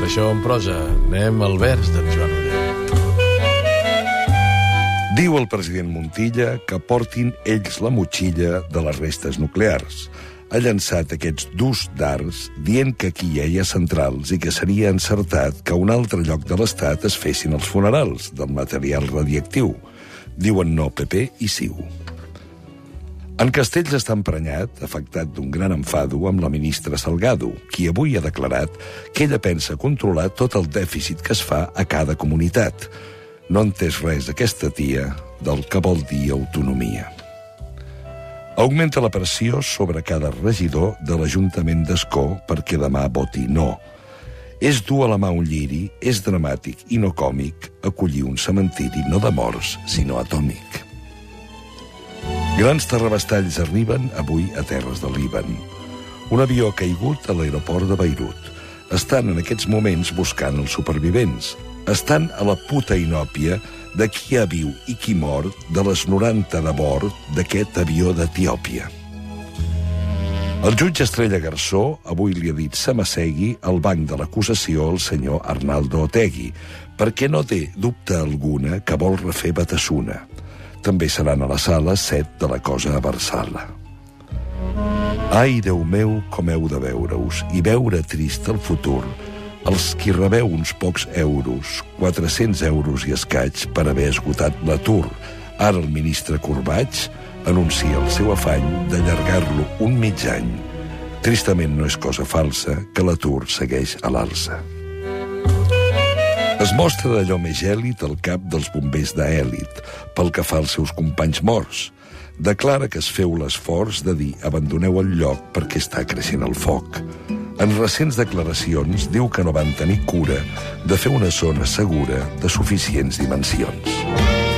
Tot això en prosa. Anem al vers d'en Joan Uller. Diu el president Montilla que portin ells la motxilla de les restes nuclears. Ha llançat aquests durs dards dient que aquí hi ha centrals i que seria encertat que a un altre lloc de l'Estat es fessin els funerals del material radiactiu. Diuen no PP i CiU. En Castells està emprenyat, afectat d'un gran enfado amb la ministra Salgado, qui avui ha declarat que ella pensa controlar tot el dèficit que es fa a cada comunitat. No ha entès res aquesta tia del que vol dir autonomia. Augmenta la pressió sobre cada regidor de l'Ajuntament d'Ascó perquè demà voti no. És dur a la mà un lliri, és dramàtic i no còmic acollir un cementiri no de morts, sinó atòmic. Grans terrabastalls arriben avui a terres del Líban. Un avió ha caigut a l'aeroport de Beirut. Estan en aquests moments buscant els supervivents. Estan a la puta inòpia de qui ha viu i qui mor de les 90 de bord d'aquest avió d'Etiòpia. El jutge Estrella Garzó avui li ha dit s'amassegui al banc de l'acusació al senyor Arnaldo Otegi, perquè no té dubte alguna que vol refer Batasuna. També seran a la sala 7 de la cosa a Barsala. Ai, Déu meu, com heu de veure-us i veure trist el futur els qui rebeu uns pocs euros, 400 euros i escaig per haver esgotat l'atur. Ara el ministre Corbaig anuncia el seu afany d'allargar-lo un mig any. Tristament no és cosa falsa que l'atur segueix a l'alça. Es mostra d'allò més gèlid el cap dels bombers d'elit pel que fa als seus companys morts. Declara que es feu l'esforç de dir abandoneu el lloc perquè està creixent el foc. En recents declaracions diu que no van tenir cura de fer una zona segura de suficients dimensions.